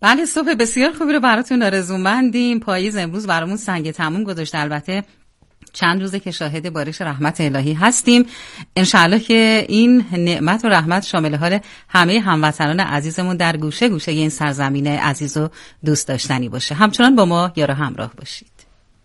بله، صبح بسیار خوبی رو براتون آرزومندیم. پاییز امروز برامون سنگ تموم گذاشته. البته چند روزه که شاهد بارش رحمت الهی هستیم. انشاءالله که این نعمت و رحمت شامل حال همه هموطنان عزیزمون در گوشه گوشه این سرزمین عزیز و دوست داشتنی باشه. همچنان با ما یارو همراه باشید.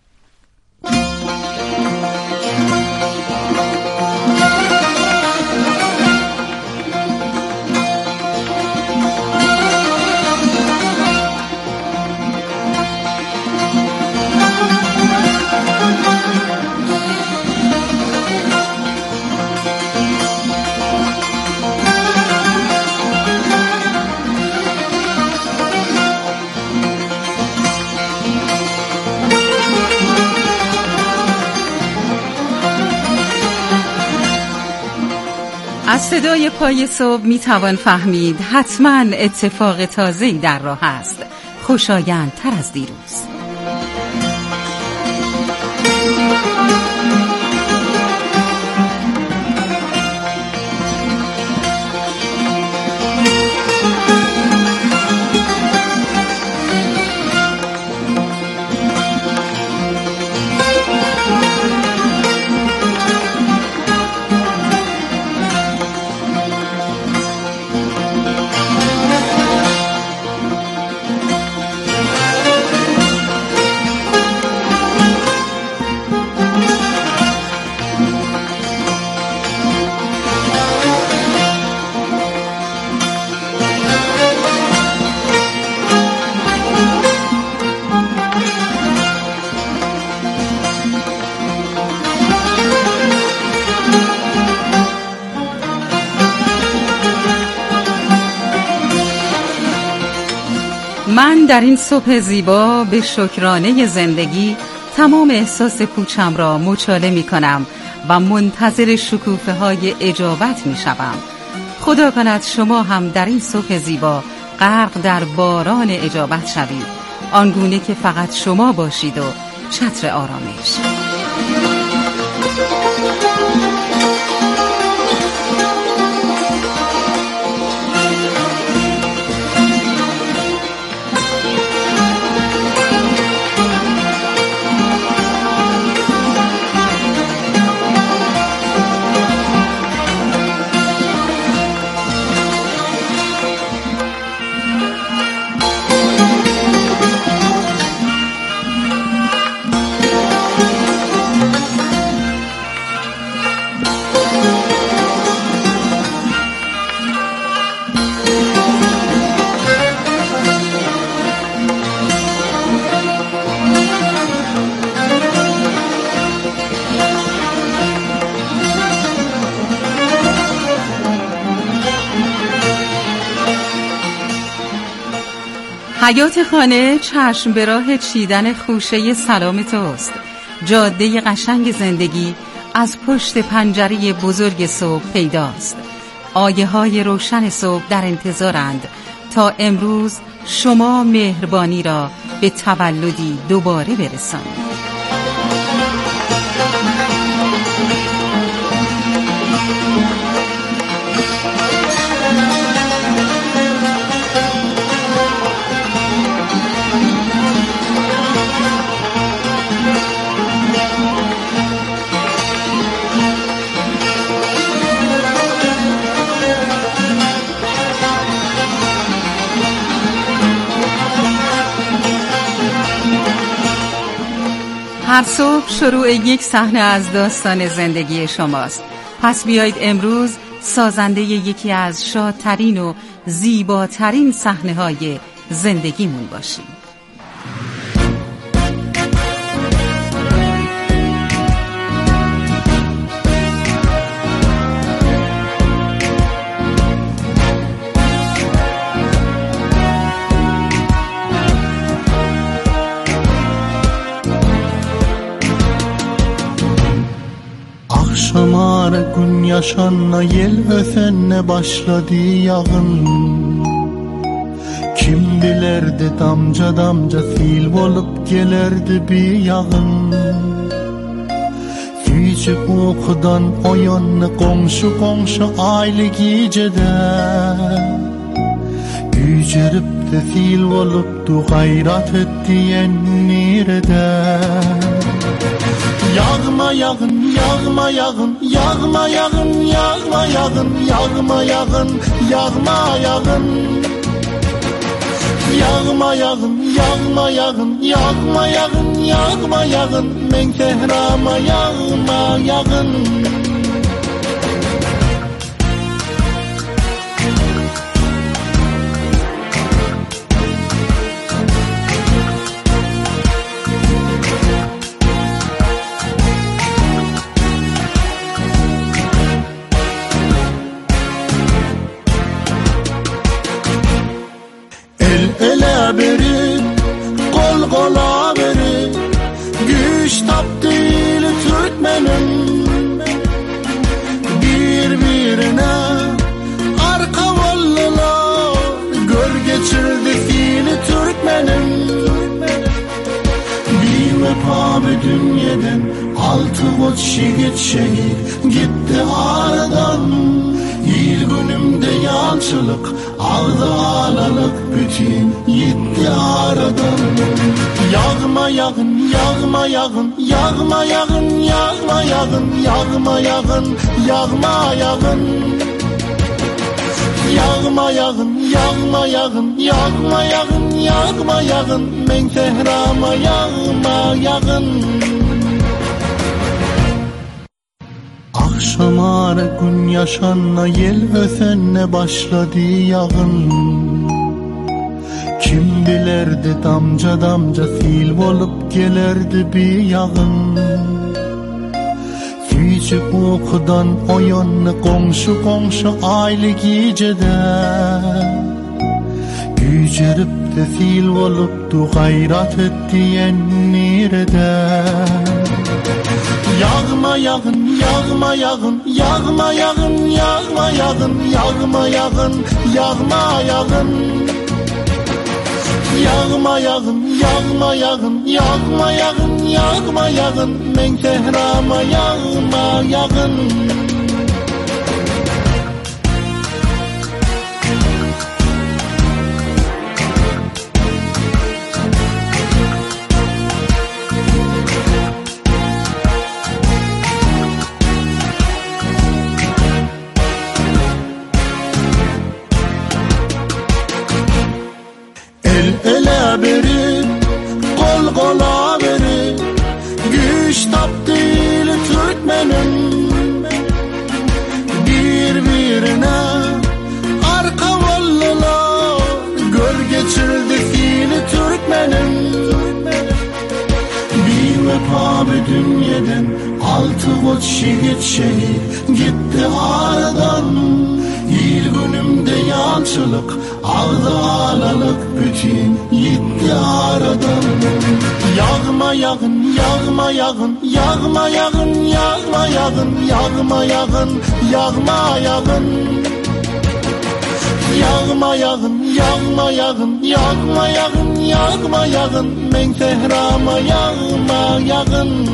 از صدای پای صبح می توان فهمید حتما اتفاق تازه‌ای در راه است، خوشایندتر از دیروز. من در این صبح زیبا به شکرانه زندگی تمام احساس پوچم را مچاله می کنم و منتظر شکوفه های اجابت می شوم. خدا کند شما هم در این صبح زیبا غرق در باران اجابت شوید، آنگونه که فقط شما باشید و چتر آرامش. حیات خانه چشم به راه چیدن خوشه سلام توست. جاده قشنگ زندگی از پشت پنجره بزرگ صبح پیداست. آیه های روشن صبح در انتظارند تا امروز شما مهربانی را به تولدی دوباره برسانید. هر صبح شروع یک صحنه از داستان زندگی شماست. پس بیایید امروز سازنده یکی از شادترین و زیباترین صحنه‌های زندگیمون باشیم. Akşamar gün yaşanla yel öfenne başladı yağın. Kim bilerdi damca damca fil olup gelerdi bir yağın. Küçük uykudan oyanlı komşu komşu aile gecede. Gücerip de fil olup du gayrat ettiyen nerede? Yağma yağın, yağma yağın, yağma yağın, yağma yağın, yağma yağın, yağma yağın. Yağma yağın, yağma yağın, yağma yağın, yağma yağın, men tehrama yağma yağın. Ele verip, kol kola verip, güç tap değil Türkmenim. Birbirine arka vallılar, gör geçirdi fiili Türkmenim. Bir vefa bir dünyadan, 6 şehit şehit gitti aradan. İl günümde yançılık, ağda alalık bütün gitti aradan. Yağma yağın, yağma yağın, yağma yağın, yağma yağın, yağma yağın, yağma yağın. Yağma yağın, yağma yağın, yağma yağın, yağma yağın, men tehrama yağma yağın. Akşamara gün yaşanla yel ösenle başladı yağın. Kim bilerdi damca damca fil olup gelerdi bir yağın. Fücü okudan o yönlü komşu komşu aylı gecede. Gücerip de fil olup du gayrat ettiyen nerede? Yağma yağın, yağma yağın, yağma yağın, yağma yağın, yağma yağın, yağma yağın. Yağma yağın, yağma yağın, yağma yağın, yağma yağın, men tehrama yağma yağın. Ele verip, kol kola verip, güç tap değil Türkmenim. Birbirine arka vallılar, gör geçirdi fiili Türkmenim. Bir vefa bir dünyadan, 6 şehit şehit gitti aradan. İl günümde yançılık, ağda alalık bütün gitti aradan. Yağma yağın, yağma yağın, yağma yağın, yağma yağın, yağma yağın, yağma yağın. Yağma yağın, yağma yağın, yağma yağın, yağma yağın, men tehrama yağma yağın.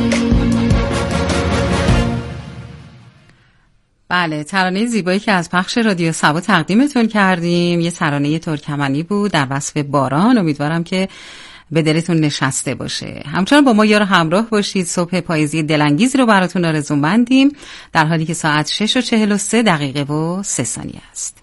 بله، ترانه زیبایی که از پخش رادیو سبا تقدیمتون کردیم یه ترانه ترکمنی بود در وصف باران. امیدوارم که به دلتون نشسته باشه. همچنان با ما یار همراه باشید. صبح پاییزی دلانگیزی رو براتون آرزو مندیم در حالی که ساعت 6:43 است.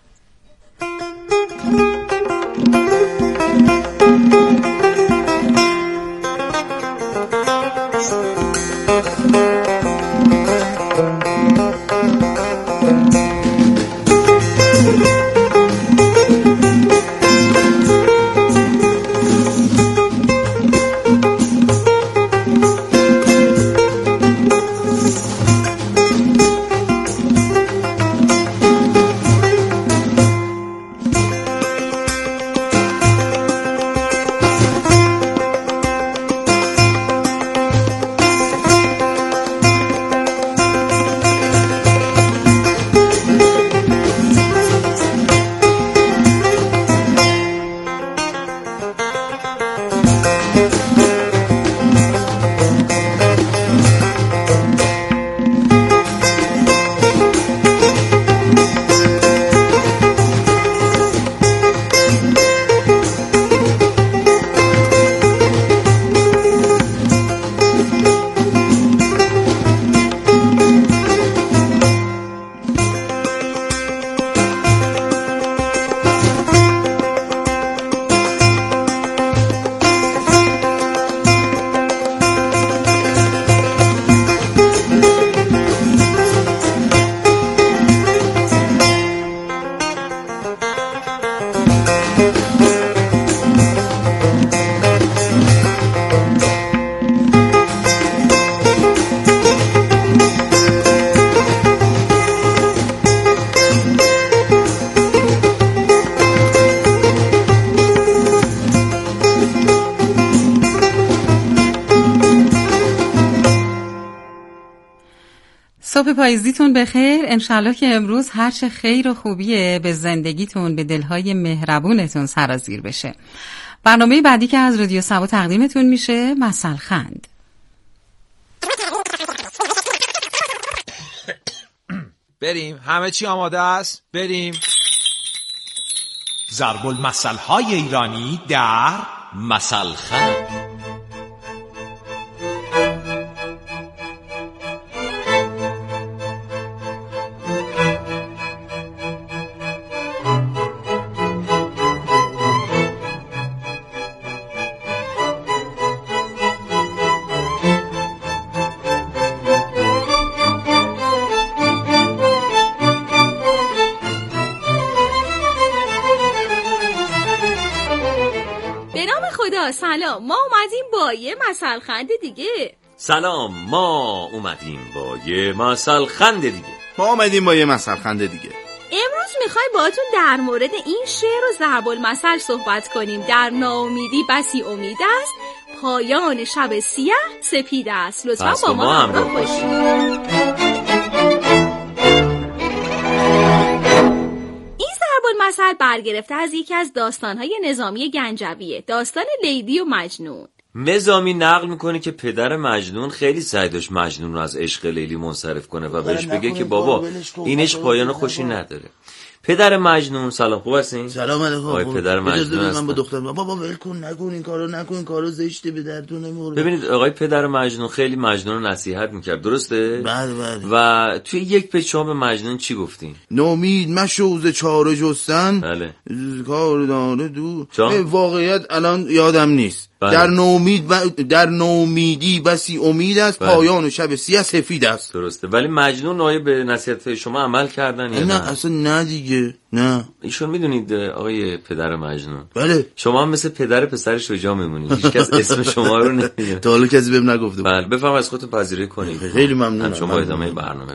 صبح پاییزیتون بخیر. انشالله که امروز هرچه خیر و خوبیه به زندگیتون، به دلهای مهربونتون سرازیر بشه. برنامه بعدی که از رادیو سبا تقدیمتون میشه مثل خند. بریم، همه چی آماده است؟ بریم. ضرب المثل‌های ایرانی در مثل خند. سلام، ما اومدیم با یه مثل خند دیگه. سلام، ما اومدیم با یه مثل خند دیگه. ما اومدیم با یه مثل خند دیگه. امروز میخوایم باهاتون در مورد این شعر و ضرب المثل صحبت کنیم. در ناامیدی بسی امید است، پایان شب سیاه سپید است. لطفا با ما همراه باشید. مثل برگرفته از یکی از داستان‌های نظامی گنجویه، داستان لیلی و مجنون. نظامی نقل میکنه که پدر مجنون خیلی سعی داشت مجنون رو از عشق لیلی منصرف کنه و بهش بگه که بابا این عشق پایان خوشی نداره. پدر مجنون، سلام، خوب هستین؟ سلام علیکم. آقای پدر مجنون من با دخترم بابا ول کن، نکن این کارو، نکن این کارو، زشته، به دردون نمیخوره. ببینید آقای پدر مجنون خیلی مجنون رو نصیحت میکرد، درسته؟ بله. و توی یک پیج شما به مجنون چی گفتین؟ نومید مشوز چاره جستن. بله. کار داره دو. واقعیت الان یادم نیست. بله. در نومیدی بسی امید است، بله. پایان شب سیاه سفید است. درسته. ولی مجنون آیا به نصیحت شما عمل کردن یا نه؟ اصلا نه دیگه، نه. ایشون میدونید آقای پدر مجنون، بله، شما هم مثل پدر پسر شجاع میمونید، هیچ کس اسم شما رو نمیدونه. تا حالا کسی بهم نگفته. بله، بفهم از خودتون پذیرایی کنید. خیلی ممنونم. شما ادامه برنامه.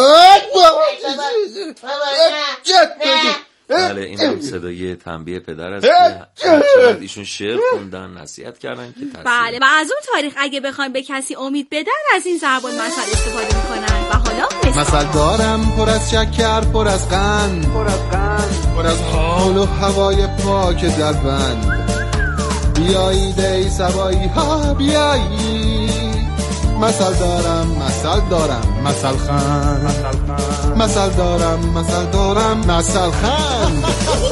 بله، این هم صدای تنبیه پدر است که ایشون شعر خوندن، نصیحت کردن که بله، و از اون تاریخ اگه بخوایم به کسی امید بدن از این ضرب المثل استفاده میکنن. و حالا مثل دارم پر از شکر، پر از قند، پر از حال و هوای پاک در بند. بیایید ای سبایی ها بیایید، مثل دارم مثل خند، مثل دارم مثل خند.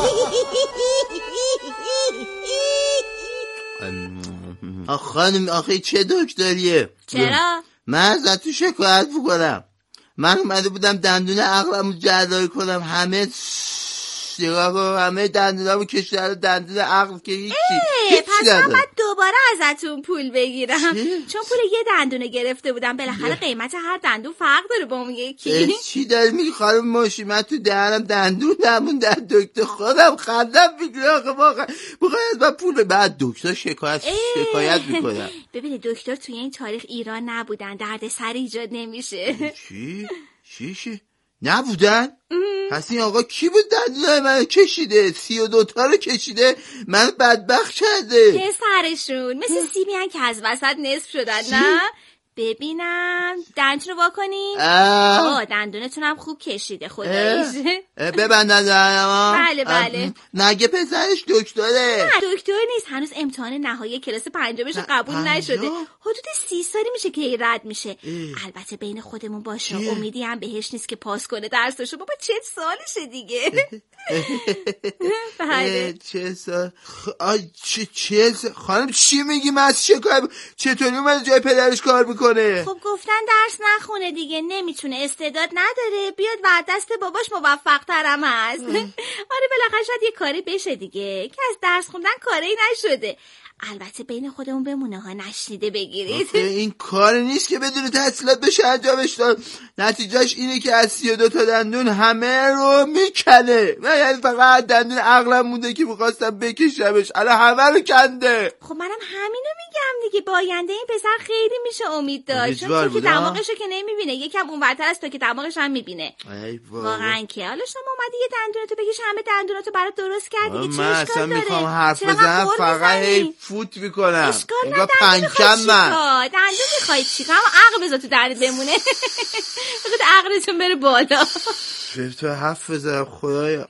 خانم آخه چه دکتریه؟ چرا؟ من ازت تو شکایت بکنم. من اومده بودم دندون عقلمو جراحی کنم، همه دندونامو کشیدن، دندون عقل که هیچی پس من باید دوباره ازتون پول بگیرم چون پول یه دندونه گرفته بودم. بالاخره قیمت هر دندون فرق داره با اون یکی. چی داری میگی خانم ماشی؟ من تو دهنم دندون نمونده، دکتر خودم خندم میگیره. آخه واقعا از من پول بعد دکتر شکایت میکنم. ببینید دکتر توی این تاریخ ایران نبودن، درد سر ایجاد نمیشه. چی؟ نبودن؟ پس این آقا کی بود دندونای من کشیده؟ 32 تا رو کشیده، من بدبخت کرده. پسرشون مثل سیبیان که از وسط نصف شدن. نه ببینم دندونتون رو واکنین. دندونتون هم خوب کشیده خداییش. ببندن دهنم. بله. نگه پسرش دکتره؟ نه دکتر نیست، هنوز امتحان نهایی کلاس 5 قبول نشده. حدود 30 سالی میشه که رد میشه. البته بین خودمون باشه، امیدی هم بهش نیست که پاس کنه درسشو. بابا 40 سالشه دیگه. بله 40 سال. خانم چی میگی؟ من از چطوری اومده جای پدرش کار میکنه؟ خب گفتن درس نخونه دیگه، نمیتونه، استعداد نداره، بیاد و دست باباش موفق ترم هست. آره بالاخره شاید یه کاری بشه دیگه، که از درس خوندن کاری نشده. البته بین خودمون بمونه ها، نشنیده بگیرید. این کار نیست که بدون تحصیلات بشه انجامش داد. نتیجهش اینه که از 32 تا دندون همه رو میکنه. من یعنی فقط دندون عقلم مونده که میخواستم بکشمش، الان همه رو کنده. خب منم همینو میگم دیگه، با آینده این پسر خیلی میشه امید داشت، چون تو که دماغشو که نمیبینه، یکم اونورتر از تو که دماغش هم میبینه. واقعا که حالا شما اومدی یه دندونتو بکش، همه دندوناتو برات درست کردی، چه اشکال داره؟ من اصلا میخوام حرف بزنم، فقط فوت میکنم. اشکال انگار نداره. پنکم من. دندون میخوای چیکار؟ عقل بذار تو دندون بمونه. بخاطر عقلتون بره بالا. تو حرف بزنم خدایا.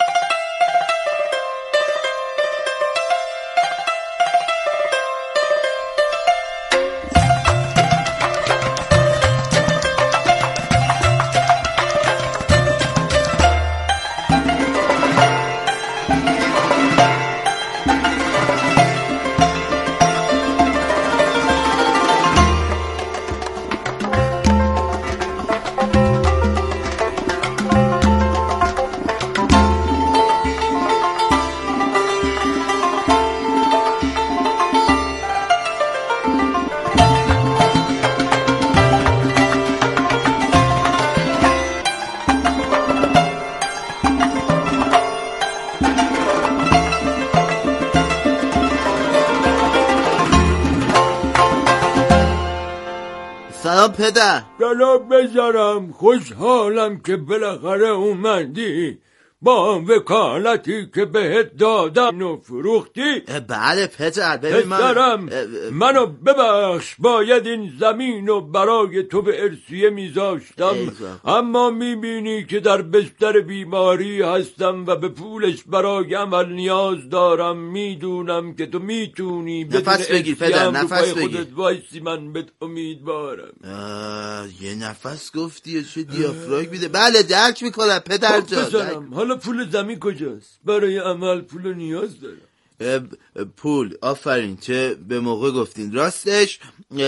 سلام پدر. سلام بذارم، خوشحالم که بالاخره اومدی. با وکالتی که بهت دادم و فروختی. بله پدر. ببین پسرم منو ببخش، باید این زمین رو برای تو به ارثیه میذاشتم، اما میبینی که در بستر بیماری هستم و به پولش برای عمل نیاز دارم. میدونم که تو میتونی نفس بگیر پدر، نفس بگیر. خودت وایسی، من بهت امیدوارم. یه نفس گفتی چه دیافراگم میده. بله درک میکنم پدر جان. حالا پول زمین کجاست؟ برای عمل پول نیاز دارم. پول، آفرین، چه به موقع گفتین. راستش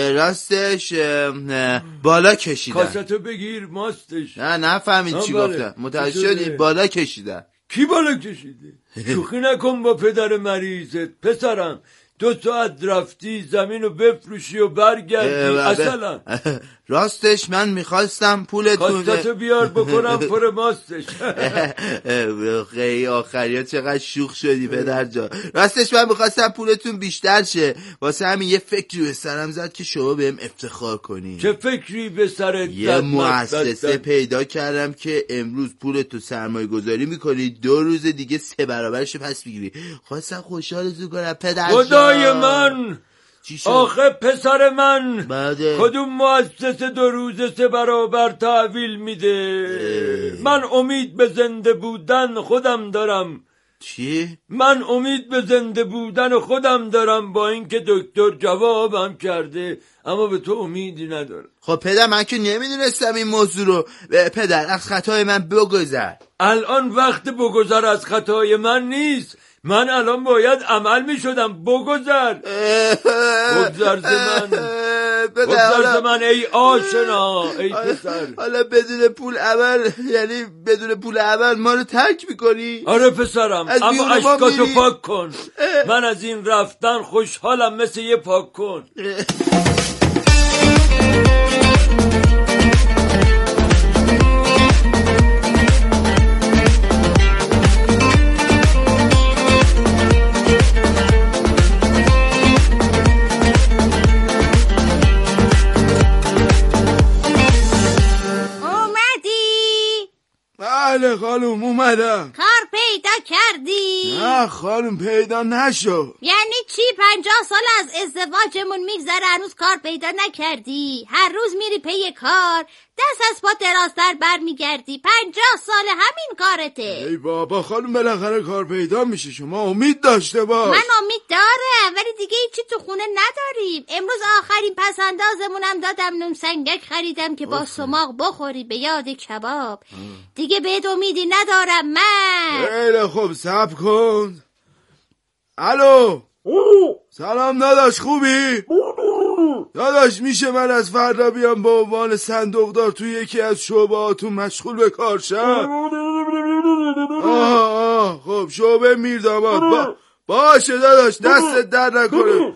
بالا کشیدن. کاستو بگیر ماستش. نه فهمید چی گفتم. متوجه شدی؟ بالا کشیدن. کی بالا کشیده؟ شوخی نکن با پدر مریضت پسرم. 2 ساعت رفتی زمین رو بفروشی و برگردی اصلا. راستش من میخواستم پولتون کاستو بیار بکنم پر ماستش. خیلی آخریا چقدر شوخ شدی پدر جان. راستش من میخواستم پولتون بیشتر شه، واسه همین یه فکری به سرم زد که شما بهم افتخار کنی. چه فکری به سرت زد؟ یه مؤسسه پیدا کردم که امروز پولتو سرمایه گذاری میکنی، 2 روز دیگه 3 برابرش پس میگیری. خواستم خوشحالتون کنم پدر جان. خدای من، آخه پسر من، کدوم مؤسسه 2 روز 3 برابر تحویل میده؟ من امید به زنده بودن خودم دارم. چی؟ من امید به زنده بودن خودم دارم، با اینکه دکتر جوابم کرده، اما به تو امیدی ندارم. خب پدر من که نمیدونستم این موضوع رو. پدر از خطای من بگذر. الان وقت بگذر از خطای من نیست. من الان باید عمل می شدم. بگذر ز من، بگذر ز من ای آشنا، ای پسر. حالا بدون پول عمل، یعنی بدون پول عمل ما رو ترک میکنی؟ آره پسرم، اما اشکاتو پاک کن. من از این رفتن خوشحالم، مثل یه پاک کن. بله خانم اومدم. کار پیدا کردی؟ نه خانم پیدا نشو. یعنی چی 50 سال از ازدواجمون میگذره هنوز کار پیدا نکردی؟ هر روز میری پی کار، دست از پا درازتر برمیگردی. 50 سال همین کارته. ای بابا خانم بالاخره کار پیدا میشه، شما امید داشته باش. من امید دارم ولی دیگه هیچی تو خونه نداریم. امروز آخرین پسندازمونم دادم، نون سنگک خریدم که با سماق بخوری به یاد کباب. دیگه بهت امیدی ندارم من. خیلی خوب صبر کن. الو سلام داداش، خوبی؟ داداش میشه من از فردا بیام به عنوان صندوقدار توی یکی از شعبهاتون مشغول به کار شم؟ خب شعبه میرداماد. باشه داداش دستت در نکنه.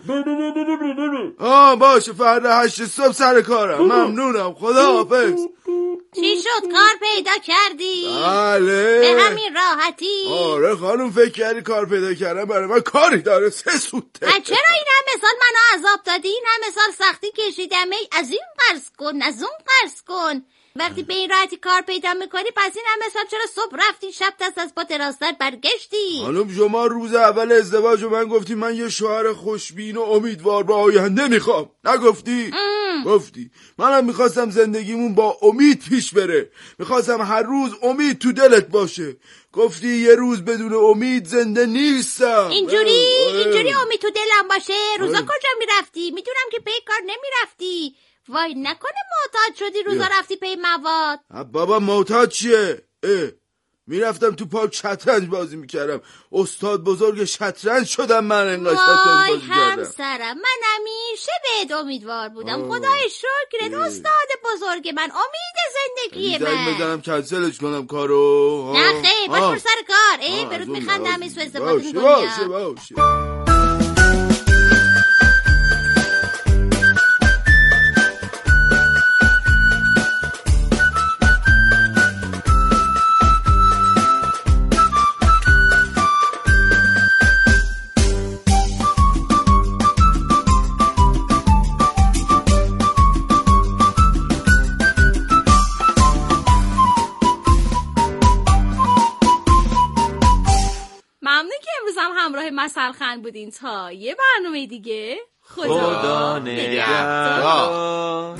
باشه فردا 8 صبح سر کارم. ممنونم، خدا حافظ. چی شد کار پیدا کردی؟ بله به همین راحتی؟ آره خانم، فکر کردی کار پیدا کردم برای من کاری داره؟ 3 سوته. چرا این همه سال منو عذاب دادی؟ این همه سال سختی کشیدم. ای از این قرض کن از اون قرض کن. وقتی به این راحتی کار پیدا میکنی پس این هم حساب چرا صبح رفتی شب دست از پا دراستر برگشتی؟ خانم شما روز اول ازدواج من گفتی من یه شوهر خوشبین و امیدوار به آینده میخوام، نگفتی؟ گفتی. منم میخواستم زندگیمون با امید پیش بره، میخواستم هر روز امید تو دلت باشه. گفتی یه روز بدون امید زنده نیستم. اینجوری امید تو دلم باشه؟ روزا کجا میرفتی؟ میدونم که پی کار نمیرفتی. وای نکنه معتاد شدی روزا رفتی پی مواد؟ بابا معتاد چیه؟ میرفتم تو پارک شطرنج بازی میکردم، استاد بزرگ شطرنج شدم من. انقدر شطرنج بازی کردم. همسرم من همیشه بهت امیدوار بودم. خدای شکرت استاد بزرگ من، امید زندگی من. میزنم کنسلش کنم کارو. نه خیر باش پر سر کار. برات میخندم این سو استفاده میکنی. باشه. همراه مسلخند بودین تا یه برنامه دیگه. خدا نگهدار.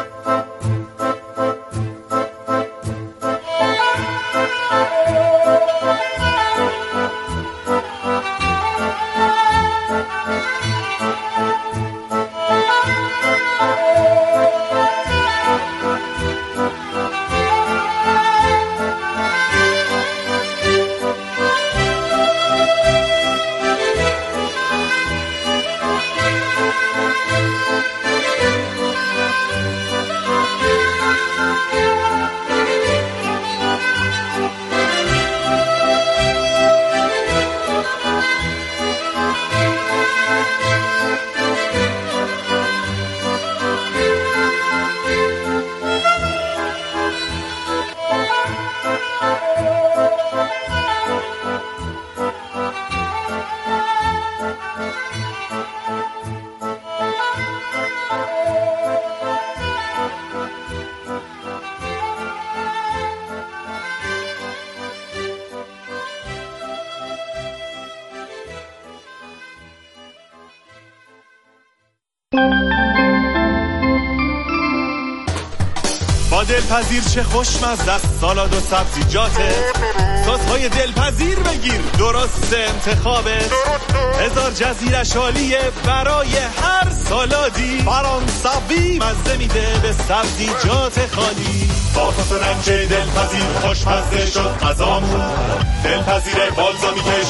با دلپذیر چه خوشمزه است سالاد و سبزیجاته، سس‌های دلپذیر بگیر درست انتخابت، هزار جزیرش عالیه برای هر سالادی، فرانسوی مزه میده به سبزیجات خالی، با صوص رنج دلپذیر خوشمزه شد غذامون، دلپذیر بالزامیکش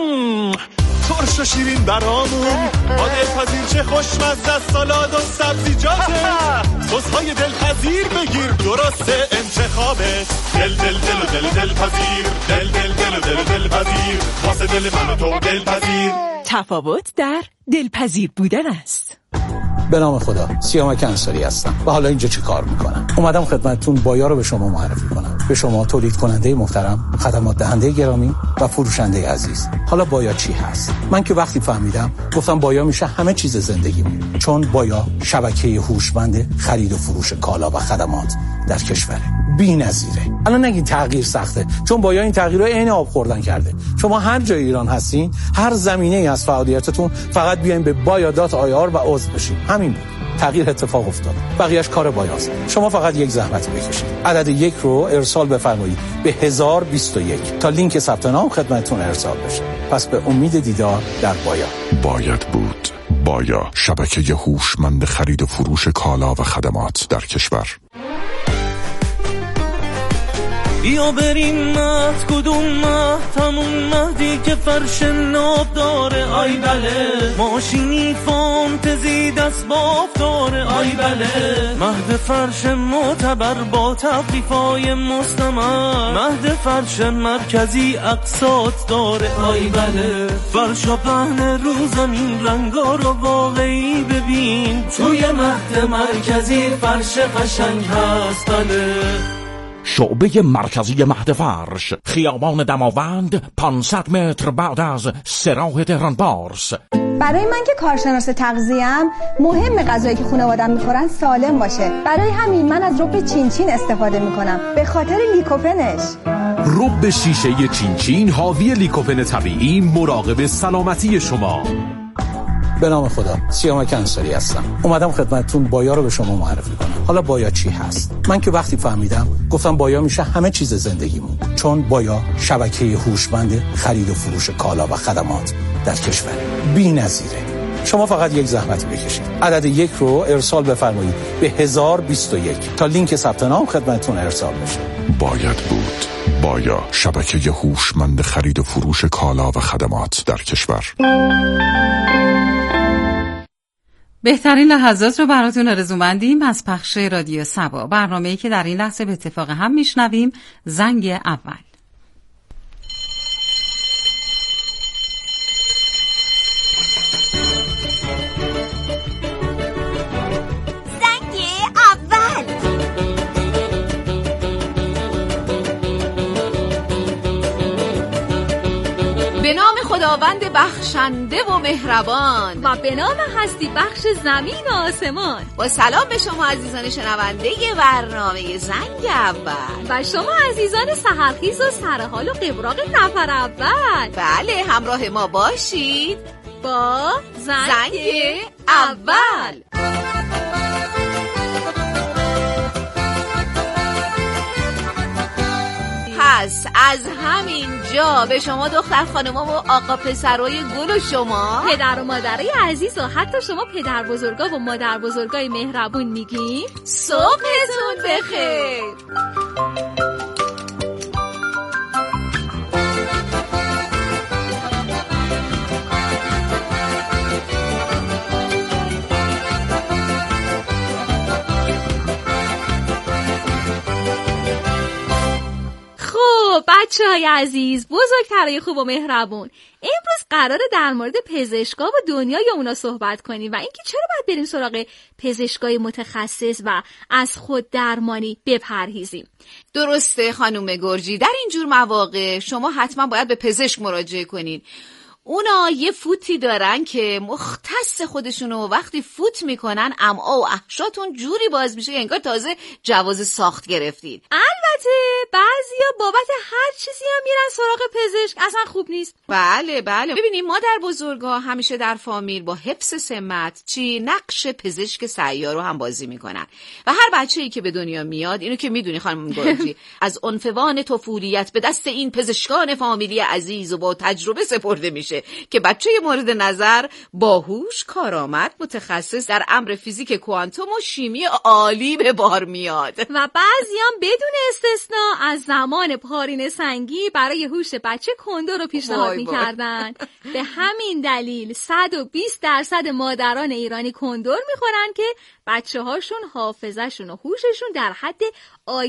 ترش و شیرین برامون، با دلپذیر چه خوشمزه است سالاد و سبزیجاته، سس‌های دلپذیر بگیر درست انتخابت، دل دل دل و دل دلپذیر، دل دل دل و دل دلپذیر، واسه دل من و تو دلپذیر. تفاوت در دلپذیر بودن است. به نام خدا، سیامک انصاری هستم و حالا اینجا چه کار میکنم؟ اومدم خدمتتون بایا رو به شما معرفی کنم. به شما تولید کننده محترم، خدمات دهنده گرامی و فروشنده عزیز. حالا بایا چی هست؟ من که وقتی فهمیدم گفتم بایا میشه همه چیز زندگیمون، چون بایا شبکه هوشمند خرید و فروش کالا و خدمات در کشور بی‌نظیره. الان نگین تغییر سخته، چون بایا این تغییر رو عین آب خوردن کرده. شما هر جای ایران هستین، هر زمینه‌ای از فعالیتتون، فقط بیاین به بایا.ir و عضو بشین. همین بود. تغییر اتفاق افتاد. بقیه‌اش کار بایاست. شما فقط یک زحمت بکشید. عدد 1 رو ارسال بفرمایید به 1021 تا لینک ثبت نام خدمتتون ارسال بشه. پس به امید دیدار در بایا. باید بود. بایا، شبکه هوشمند خرید و فروش کالا و خدمات در کشور. بیا بریم مهد کدوم مهد، همون مهدی که فرش ناب داره، آی بله ماشینی فانتزی دست باب داره، آی بله مهد فرش معتبر با تخفیفای مستمر، مهد فرش مرکزی اقساط داره، آی بله فرش و پهن رو زمین رنگا رو واقعی ببین، توی مهد مرکزی فرش قشنگ هست. بله شعبه مرکزی مهد فرش، خیابان دماوند، 500 متر بعد از سراح تهران بارس. برای من که کارشناس تغذیه‌ام مهم غذایی که خانواده‌ام میخورن سالم باشه. برای همین من از رب چینچین استفاده میکنم، به خاطر لیکوپنش. رب شیشه چینچین حاوی لیکوپن طبیعی، مراقب سلامتی شما. به نام خدا، سیامک انصاری هستم. اومدم خدمتتون بایا رو به شما معرفی کنم. حالا بایا چی هست؟ من که وقتی فهمیدم گفتم بایا میشه همه چیز زندگیمون، چون بایا شبکه هوشمند خرید و فروش کالا و خدمات در کشور بی‌نظیره. شما فقط یک زحمت بکشید، عدد 1 رو ارسال بفرمایید به 1021 تا لینک ثبت نام خدمتتون ارسال بشه. باید بود. بایا، شبکه هوشمند خرید و فروش کالا و خدمات در کشور. بهترین لحظات رو براتون آرزومندیم از پخش رادیو سبا، برنامه‌ای که در این لحظه به اتفاق هم میشنویم. زنگ اول. به نام خداوند بخشنده و مهربان و به نام هستی بخش زمین و آسمان. با سلام به شما عزیزان شنونده برنامه زنگ اول و شما عزیزان سحرخیز و سرحال و قبراق نفر اول. بله، همراه ما باشید با زنگ اول. پس از همین جا به شما دختر خانما و آقا پسرای گل و شما پدر و مادرای عزیز و حتی شما پدر بزرگا و مادر بزرگای مهربون میگیم صبحتون بخیر. بچه‌های عزیز، بزرگترای خوب و مهربون، امروز قراره در مورد پزشکا و دنیای اونا صحبت کنیم و اینکه چرا باید بریم سراغ پزشکای متخصص و از خود درمانی بپرهیزیم. درسته خانم گرجی، در این جور مواقع شما حتما باید به پزشک مراجعه کنین. اونا یه فوتی دارن که مختص خودشونو وقتی فوت میکنن امعا و احشاتون جوری باز میشه انگار تازه جواز ساخت گرفتید. البته بعضیا بابت هر چیزی هم میرن سراغ پزشک، اصلا خوب نیست. بله ببینیم مادر بزرگا همیشه در فامیل با حفظ سمت نقش پزشک سیار رو هم بازی میکنن و هر بچه‌ای که به دنیا میاد، اینو که میدونی خانم گرجی، از عنفوان طفولیت به دست این پزشکان فامیلی عزیز و با تجربه سپرده میشه که بچه مورد نظر باهوش، کارآمد، متخصص در امر فیزیک کوانتوم و شیمی عالی به بار میاد و بعضیام بدون استثنا از زمان پارین سنگی برای هوش بچه کندو رو پیشنهاد میکردن. به همین دلیل 120% مادران ایرانی کندور میخورن که بچه هاشون حافظه‌شون و هوششون در حد